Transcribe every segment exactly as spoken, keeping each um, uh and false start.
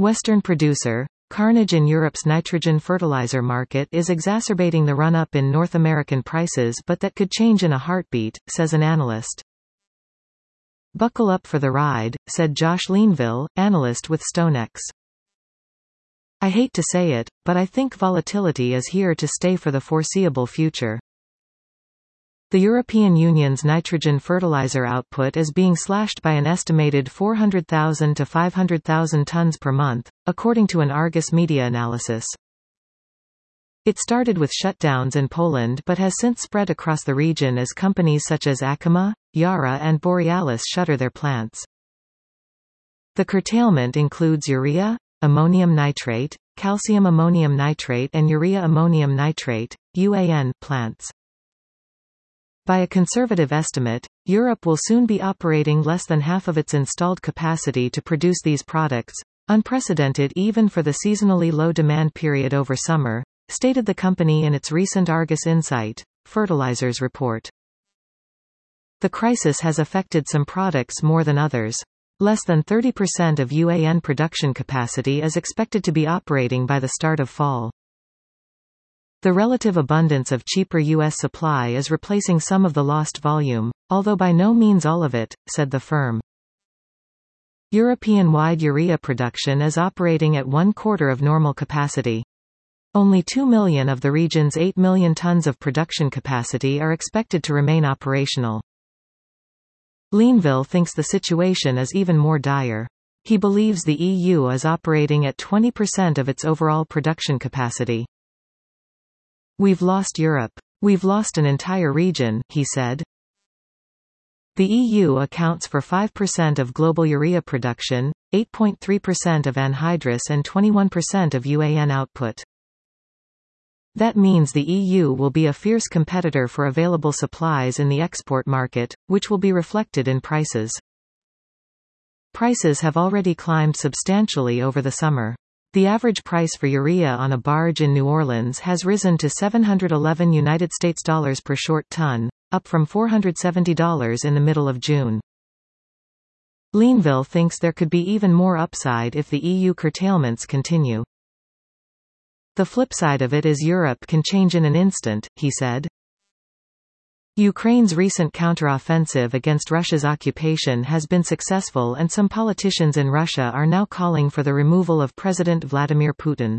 Western producer. Carnage in Europe's nitrogen fertilizer market is exacerbating the run-up in North American prices, but that could change in a heartbeat, says an analyst. Buckle up for the ride, said Josh Linville, analyst with StoneX. I hate to say it, but I think volatility is here to stay for the foreseeable future. The European Union's nitrogen fertilizer output is being slashed by an estimated four hundred thousand to five hundred thousand tons per month, according to an Argus Media analysis. It started with shutdowns in Poland but has since spread across the region as companies such as Arkema, Yara and Borealis shutter their plants. The curtailment includes urea, ammonium nitrate, calcium ammonium nitrate and urea ammonium nitrate, U A N, plants. By a conservative estimate, Europe will soon be operating less than half of its installed capacity to produce these products, unprecedented even for the seasonally low demand period over summer, stated the company in its recent Argus Insight Fertilizers report. The crisis has affected some products more than others. Less than thirty percent of U A N production capacity is expected to be operating by the start of fall. The relative abundance of cheaper U S supply is replacing some of the lost volume, although by no means all of it, said the firm. European-wide urea production is operating at one quarter of normal capacity. Only two million of the region's eight million tons of production capacity are expected to remain operational. Linville thinks the situation is even more dire. He believes the E U is operating at twenty percent of its overall production capacity. We've lost Europe. We've lost an entire region, he said. The E U accounts for five percent of global urea production, eight point three percent of anhydrous and twenty-one percent of U A N output. That means the E U will be a fierce competitor for available supplies in the export market, which will be reflected in prices. Prices have already climbed substantially over the summer. The average price for urea on a barge in New Orleans has risen to seven hundred eleven United States dollars per short ton, up from four hundred seventy dollars in the middle of June. Linville thinks there could be even more upside if the E U curtailments continue. The flip side of it is Europe can change in an instant, he said. Ukraine's recent counteroffensive against Russia's occupation has been successful and some politicians in Russia are now calling for the removal of President Vladimir Putin.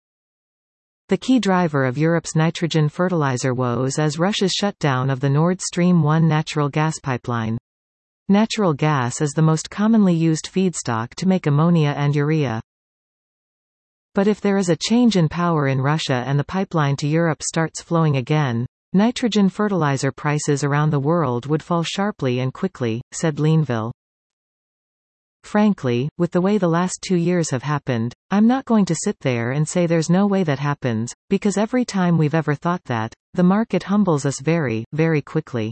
The key driver of Europe's nitrogen fertilizer woes is Russia's shutdown of the Nord Stream one natural gas pipeline. Natural gas is the most commonly used feedstock to make ammonia and urea. But if there is a change in power in Russia and the pipeline to Europe starts flowing again, nitrogen fertilizer prices around the world would fall sharply and quickly, said Linville. Frankly, with the way the last two years have happened, I'm not going to sit there and say there's no way that happens, because every time we've ever thought that, the market humbles us very, very quickly.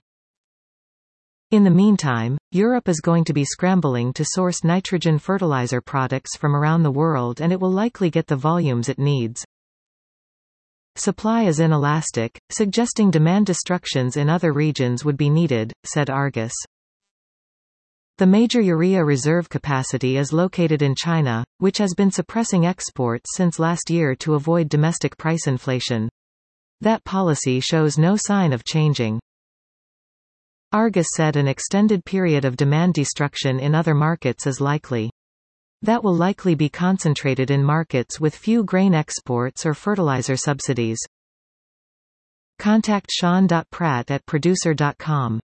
In the meantime, Europe is going to be scrambling to source nitrogen fertilizer products from around the world and it will likely get the volumes it needs. Supply is inelastic, suggesting demand destructions in other regions would be needed, said Argus. The major urea reserve capacity is located in China, which has been suppressing exports since last year to avoid domestic price inflation. That policy shows no sign of changing. Argus said an extended period of demand destruction in other markets is likely. That will likely be concentrated in markets with few grain exports or fertilizer subsidies. Contact Sean Pratt at producer dot com.